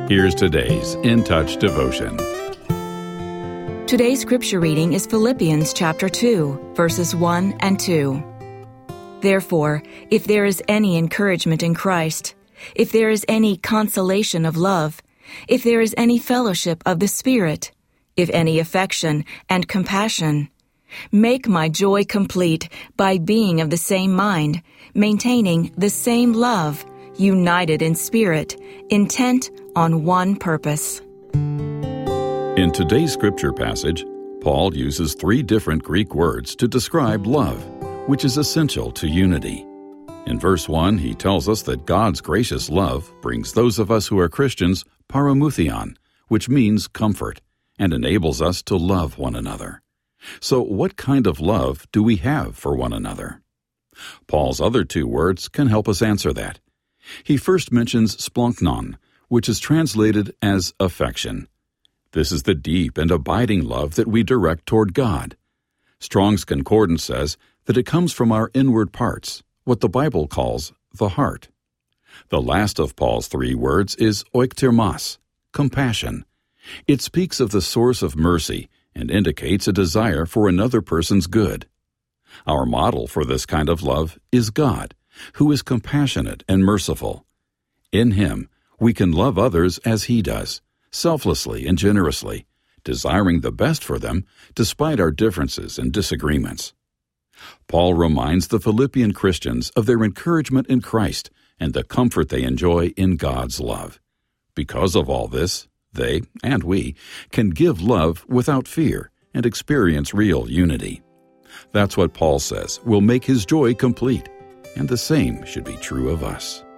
Here's today's In Touch devotion. Today's scripture reading is Philippians chapter 2, verses 1 and 2. Therefore, if there is any encouragement in Christ, if there is any consolation of love, if there is any fellowship of the Spirit, if any affection and compassion, make my joy complete by being of the same mind, maintaining the same love, united in spirit, intent on one purpose. In today's scripture passage, Paul uses 3 different Greek words to describe love, which is essential to unity. In verse 1, he tells us that God's gracious love brings those of us who are Christians paramoutheon, which means comfort, and enables us to love one another. So what kind of love do we have for one another? Paul's other 2 words can help us answer that. He first mentions splanknon, which is translated as affection. This is the deep and abiding love that we direct toward God. Strong's Concordance says that it comes from our inward parts, what the Bible calls the heart. The last of Paul's 3 words is oiktirmos, compassion. It speaks of the source of mercy and indicates a desire for another person's good. Our model for this kind of love is God, who is compassionate and merciful. In Him, we can love others as He does, selflessly and generously, desiring the best for them despite our differences and disagreements. Paul reminds the Philippian Christians of their encouragement in Christ and the comfort they enjoy in God's love. Because of all this, they, and we, can give love without fear and experience real unity. That's what Paul says will make his joy complete, and the same should be true of us.